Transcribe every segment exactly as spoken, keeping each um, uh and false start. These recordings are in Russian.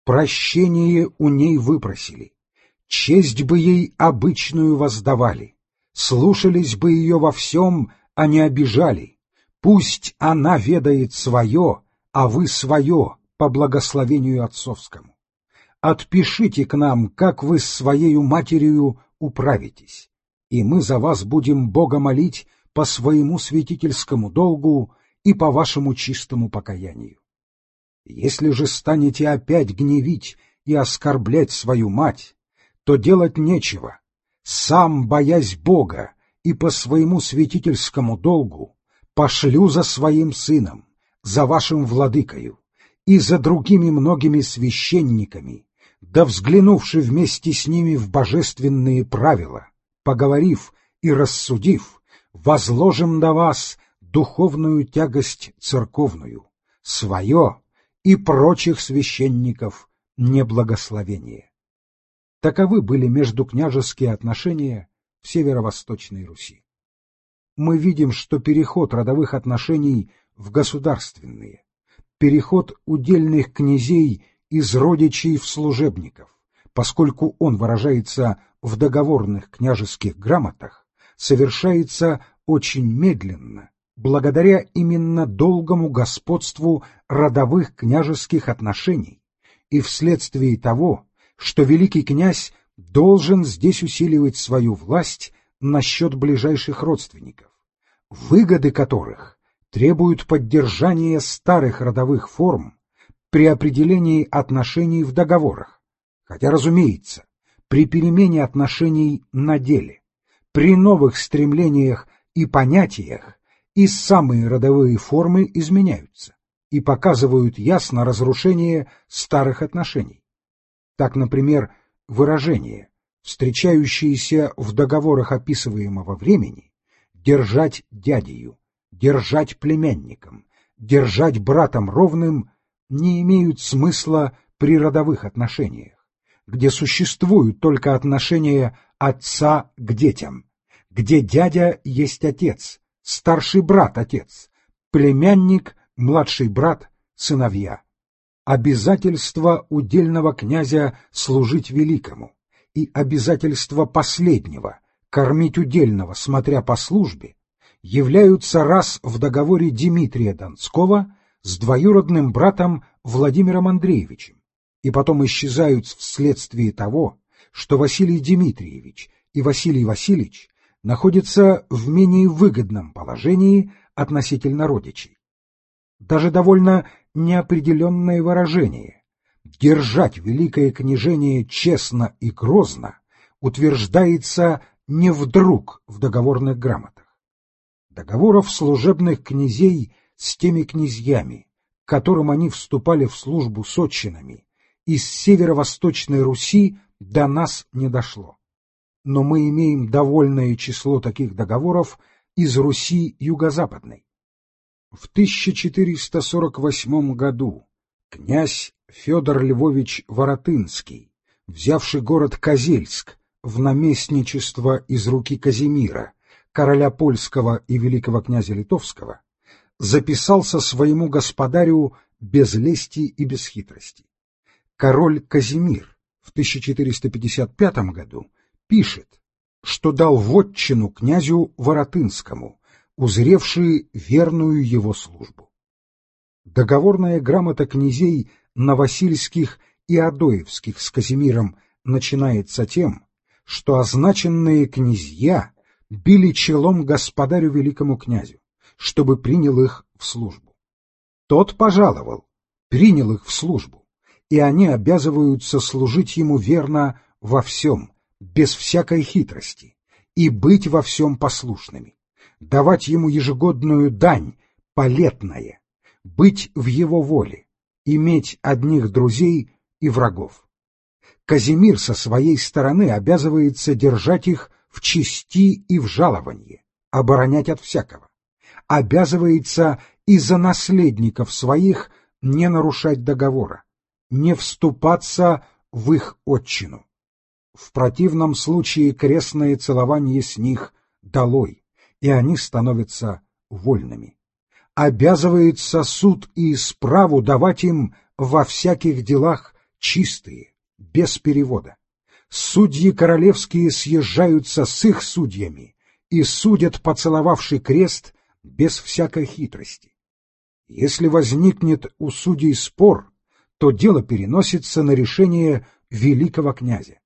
прощение у ней выпросили, честь бы ей обычную воздавали, слушались бы ее во всем, а не обижали. Пусть она ведает свое, а вы свое, по благословению отцовскому. Отпишите к нам, как вы с своею матерью управитесь, и мы за вас будем Бога молить по своему святительскому долгу и по вашему чистому покаянию. Если же станете опять гневить и оскорблять свою мать, то делать нечего. Сам, боясь Бога и по своему святительскому долгу, пошлю за своим сыном, за вашим владыкою и за другими многими священниками, да взглянувши вместе с ними в божественные правила, поговорив и рассудив, возложим на вас духовную тягость церковную, свое и прочих священников неблагословение. Таковы были междукняжеские отношения в Северо-Восточной Руси. Мы видим, что переход родовых отношений в государственные, переход удельных князей из родичей в служебников, поскольку он выражается в договорных княжеских грамотах, совершается очень медленно, благодаря именно долгому господству родовых княжеских отношений и вследствие того, что великий князь должен здесь усиливать свою власть насчет ближайших родственников, выгоды которых требуют поддержания старых родовых форм при определении отношений в договорах, хотя, разумеется, при перемене отношений на деле, при новых стремлениях и понятиях и самые родовые формы изменяются и показывают ясно разрушение старых отношений. Так, например, выражение, встречающееся в договорах описываемого времени, «держать дядею», «держать племянником», «держать братом ровным» не имеют смысла при родовых отношениях, где существуют только отношения отца к детям, где дядя есть отец, старший брат отец, племянник, младший брат, сыновья. Обязательство удельного князя служить великому и обязательство последнего кормить удельного, смотря по службе, являются раз в договоре Дмитрия Донского с двоюродным братом Владимиром Андреевичем, и потом исчезают вследствие того, что Василий Дмитриевич и Василий Васильевич находятся в менее выгодном положении относительно родичей. Даже довольно неопределенное выражение «держать великое княжение честно и грозно» утверждается не вдруг в договорных грамотах. Договоров служебных князей с теми князьями, к которым они вступали в службу с отчинами, из Северо-Восточной Руси до нас не дошло. Но мы имеем довольное число таких договоров из Руси юго-западной. В тысяча четыреста сорок восьмом году князь Федор Львович Воротынский, взявший город Козельск в наместничество из руки Казимира, короля польского и великого князя литовского, записался своему господарю без лести и без хитрости. Король Казимир в тысяча четыреста пятьдесят пятом году пишет, что дал вотчину князю Воротынскому, узревший верную его службу. Договорная грамота князей Новосильских и Адоевских с Казимиром начинается тем, что означенные князья били челом господарю великому князю, чтобы принял их в службу. Тот пожаловал, принял их в службу, и они обязываются служить ему верно во всем, без всякой хитрости, и быть во всем послушными, давать ему ежегодную дань, полетное, быть в его воле, иметь одних друзей и врагов. Казимир со своей стороны обязывается держать их в чести и в жалованье, оборонять от всякого. Обязывается и за наследников своих не нарушать договора, не вступаться в их отчину. В противном случае крестное целование с них долой, и они становятся вольными. Обязывается суд и исправу давать им во всяких делах чистые, без перевода. Судьи королевские съезжаются с их судьями и судят, поцеловавший крест, без всякой хитрости. Если возникнет у судей спор, то дело переносится на решение великого князя.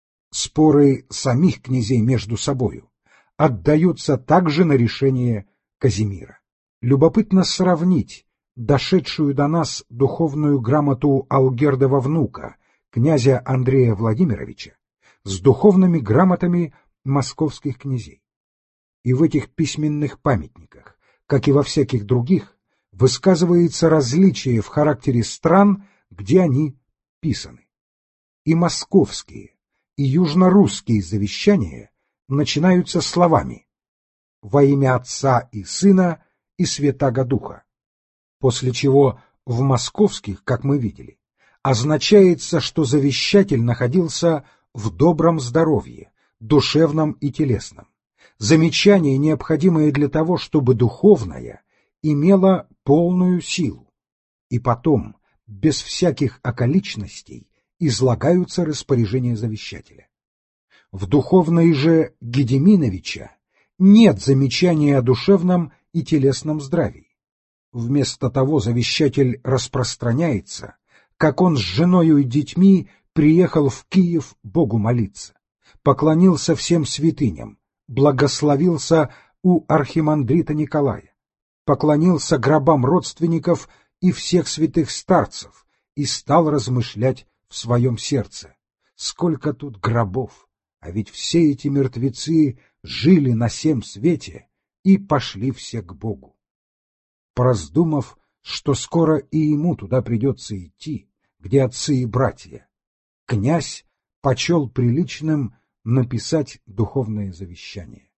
Споры самих князей между собою отдаются также на решение Казимира. Любопытно сравнить дошедшую до нас духовную грамоту Алгердова внука, князя Андрея Владимировича, с духовными грамотами московских князей. И в этих письменных памятниках, как и во всяких других, высказывается различие в характере стран, где они писаны. И московские, и южнорусские завещания начинаются словами «Во имя Отца и Сына и Святаго Духа», после чего в московских, как мы видели, означается, что завещатель находился в добром здоровье, душевном и телесном. Замечания, необходимые для того, чтобы духовное имело полную силу. И потом, без всяких околичностей, излагаются распоряжения завещателя. В духовной же Гедеминовича нет замечания о душевном и телесном здравии. Вместо того завещатель распространяется, как он с женою и детьми приехал в Киев Богу молиться, поклонился всем святыням, благословился у архимандрита Николая, поклонился гробам родственников и всех святых старцев и стал размышлять в своем сердце: сколько тут гробов, а ведь все эти мертвецы жили на сем свете и пошли все к Богу. Пораздумав, что скоро и ему туда придется идти, где отцы и братья, князь почел приличным написать духовное завещание.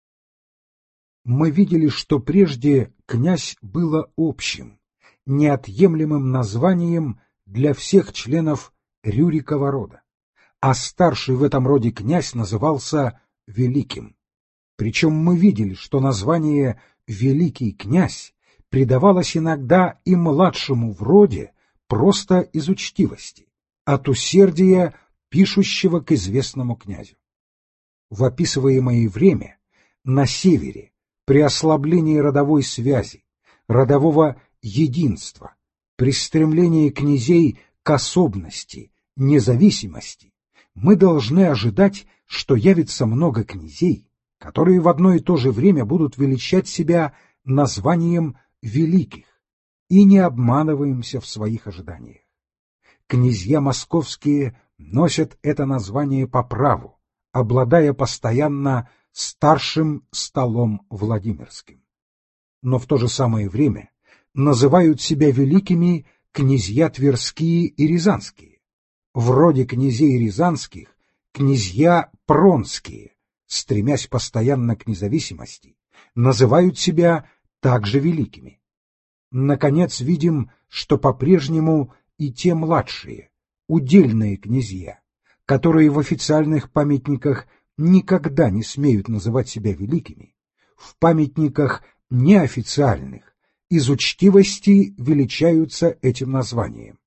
Мы видели, что прежде князь было общим, неотъемлемым названием для всех членов Рюрикова рода, а старший в этом роде князь назывался великим. Причем мы видели, что название «великий князь» придавалось иногда и младшему в роде просто из учтивости, от усердия пишущего к известному князю. В описываемое время на севере, при ослаблении родовой связи, родового единства, при стремлении князей к особенности, независимости, мы должны ожидать, что явится много князей, которые в одно и то же время будут величать себя названием великих, и не обманываемся в своих ожиданиях. Князья московские носят это название по праву, обладая постоянно старшим столом Владимирским. Но в то же самое время называют себя великими князья Тверские и Рязанские. В роде князей рязанских князья Пронские, стремясь постоянно к независимости, называют себя также великими. Наконец, видим, что по-прежнему и те младшие, удельные князья, которые в официальных памятниках никогда не смеют называть себя великими, в памятниках неофициальных из учтивости величаются этим названием.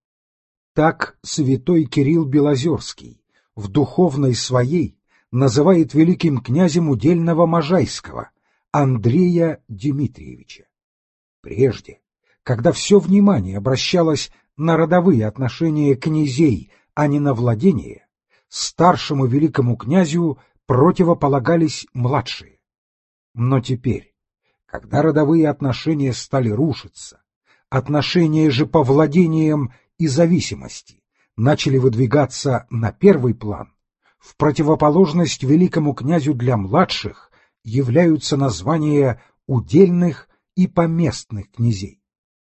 Так святой Кирилл Белозерский в духовной своей называет великим князем удельного Можайского Андрея Дмитриевича. Прежде, когда все внимание обращалось на родовые отношения князей, а не на владение, старшему великому князю противополагались младшие. Но теперь, когда родовые отношения стали рушиться, отношения же по владениям и зависимости начали выдвигаться на первый план, в противоположность великому князю для младших являются названия удельных и поместных князей.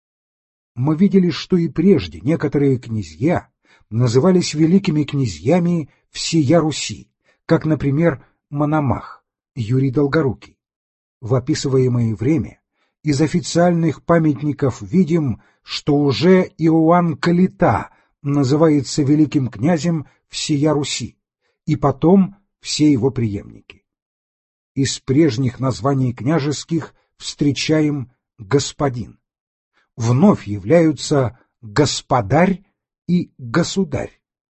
Мы видели, что и прежде некоторые князья назывались великими князьями всея Руси, как, например, Мономах, Юрий Долгорукий. В описываемое время из официальных памятников видим, что уже Иоанн Калита называется великим князем всея Руси, и потом все его преемники. Из прежних названий княжеских встречаем господин. Вновь являются господарь и государь,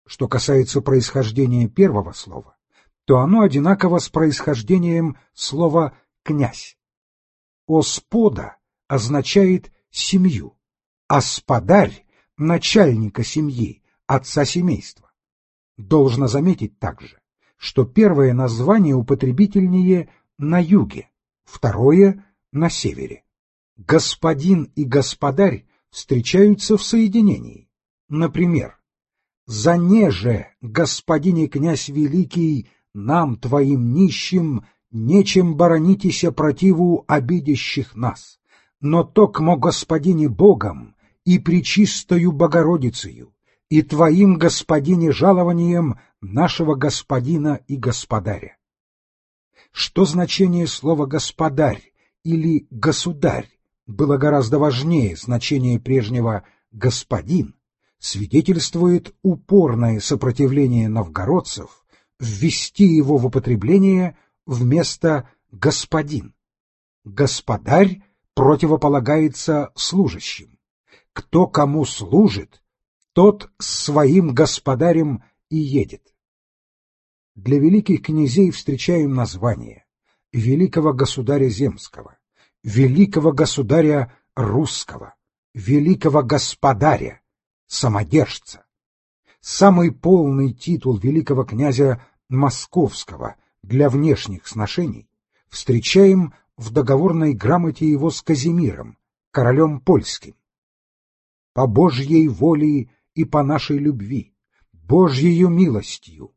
Что касается происхождения первого слова, то оно одинаково с происхождением слова «князь». «Оспода» означает семью, а «спадарь» — начальника семьи, отца семейства. Должно заметить также, что первое название употребительнее на юге, второе — на севере. Господин и господарь встречаются в соединении. Например, «Занеже, господине князь великий, нам, твоим нищим, нечем боронитеся противу обидящих нас, но токмо господине Богом и пречистою Богородицею, и твоим, господине, жалованием нашего господина и господаря». Что значение слова «господарь» или «государь» было гораздо важнее значения прежнего «господин», свидетельствует упорное сопротивление новгородцев ввести его в употребление вместо «господин». «Господарь» противополагается служащим. Кто кому служит, тот с своим господарем и едет. Для великих князей встречаем названия великого государя земского, великого государя русского, великого господаря, самодержца. Самый полный титул великого князя московского для внешних сношений встречаем в договорной грамоте его с Казимиром, королем польским. «По Божьей воле и по нашей любви, Божьею милостью,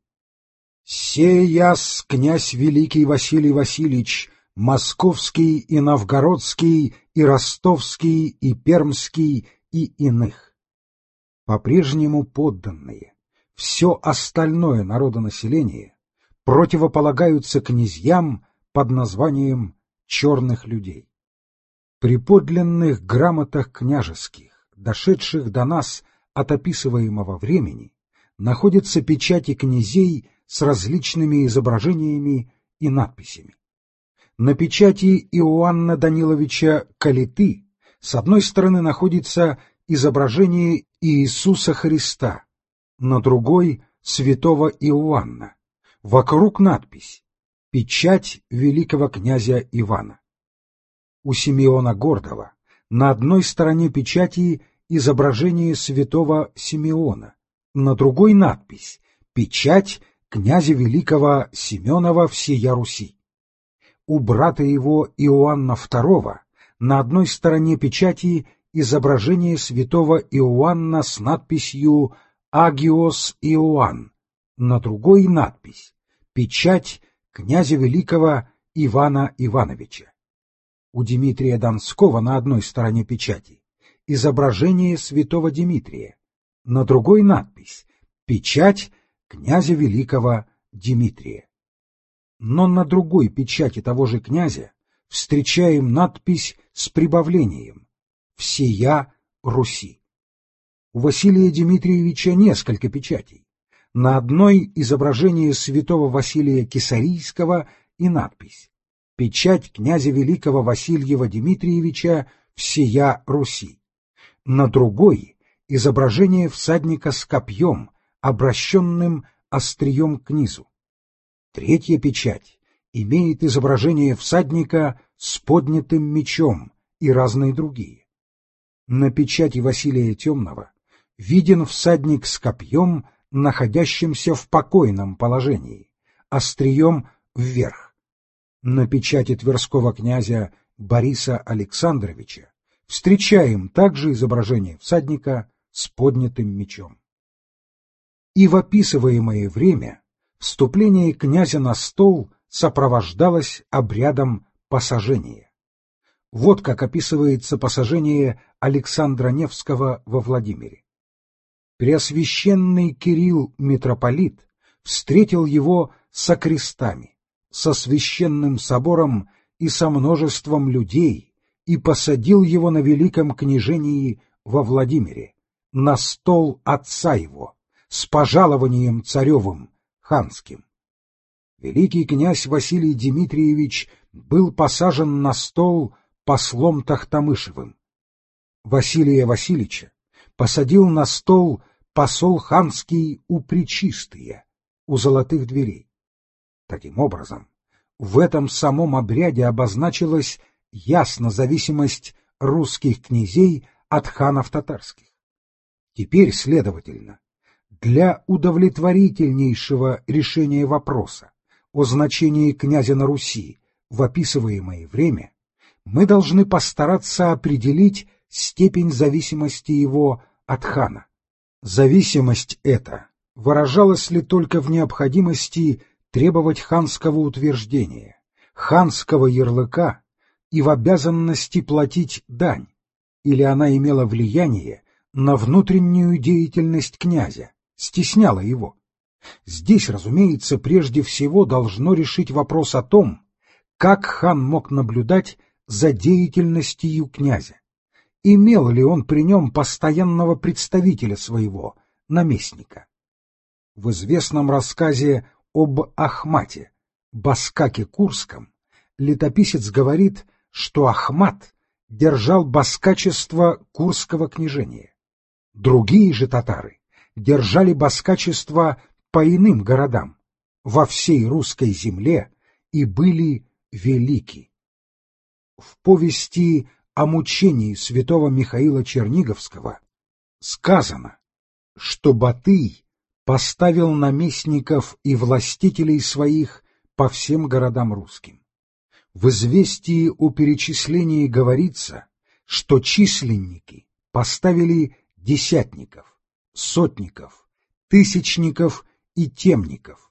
сеяс князь великий Василий Васильевич, московский и новгородский, и ростовский, и пермский, и иных». По-прежнему подданные, все остальное народонаселение противополагаются князьям под названием черных людей. При подлинных грамотах княжеских, дошедших до нас от описываемого времени, находятся печати князей с различными изображениями и надписями. На печати Иоанна Даниловича Калиты с одной стороны находится изображение Иисуса Христа, на другой — святого Иоанна. Вокруг надпись «Печать великого князя Ивана». У Симеона Гордова на одной стороне печати изображение святого Симеона, на другой надпись «Печать князя великого Семенова всея Руси». У брата его Иоанна второго на одной стороне печати изображение святого Иоанна с надписью «Агиос Иоанн», на другой надпись «Печать князя великого Ивана Ивановича». У Дмитрия Донского на одной стороне печати изображение святого Дмитрия, на другой надпись «Печать князя великого Дмитрия». Но на другой печати того же князя встречаем надпись с прибавлением «Всея Руси». У Василия Дмитриевича несколько печатей. На одной изображение святого Василия Кесарийского и надпись «Печать князя великого Васильева Дмитриевича всея Руси». На другой изображение всадника с копьем, обращенным острием к низу. Третья печать имеет изображение всадника с поднятым мечом и разные другие. На печати Василия Темного виден всадник с копьем, находящимся в покойном положении, острием вверх. На печати Тверского князя Бориса Александровича встречаем также изображение всадника с поднятым мечом. И в описываемое время вступление князя на стол сопровождалось обрядом посажения. Вот как описывается посажение Александра Невского во Владимире. Преосвященный Кирилл митрополит встретил его со крестами, со священным собором и со множеством людей и посадил его на великом княжении во Владимире, на стол отца его, с пожалованием царевым, ханским. Великий князь Василий Дмитриевич был посажен на стол послом Тохтамышевым. Василия Васильевича посадил на стол посол ханский у Пречистые, у золотых дверей. Таким образом, в этом самом обряде обозначилась ясно зависимость русских князей от ханов татарских. Теперь, следовательно, для удовлетворительнейшего решения вопроса о значении князя на Руси в описываемое время мы должны постараться определить степень зависимости его от хана. Зависимость эта выражалась ли только в необходимости требовать ханского утверждения, ханского ярлыка и в обязанности платить дань, или она имела влияние на внутреннюю деятельность князя, стесняла его? Здесь, разумеется, прежде всего должно решить вопрос о том, как хан мог наблюдать за деятельностью князя. Имел ли он при нем постоянного представителя своего, наместника? В известном рассказе об Ахмате, баскаке Курском, летописец говорит, что Ахмат держал баскачество Курского княжения. Другие же татары держали баскачество по иным городам во всей русской земле и были велики. В повести о мучении святого Михаила Черниговского сказано, что Батый поставил наместников и властителей своих по всем городам русским. В известии о перечислении говорится, что численники поставили десятников, сотников, тысячников и темников,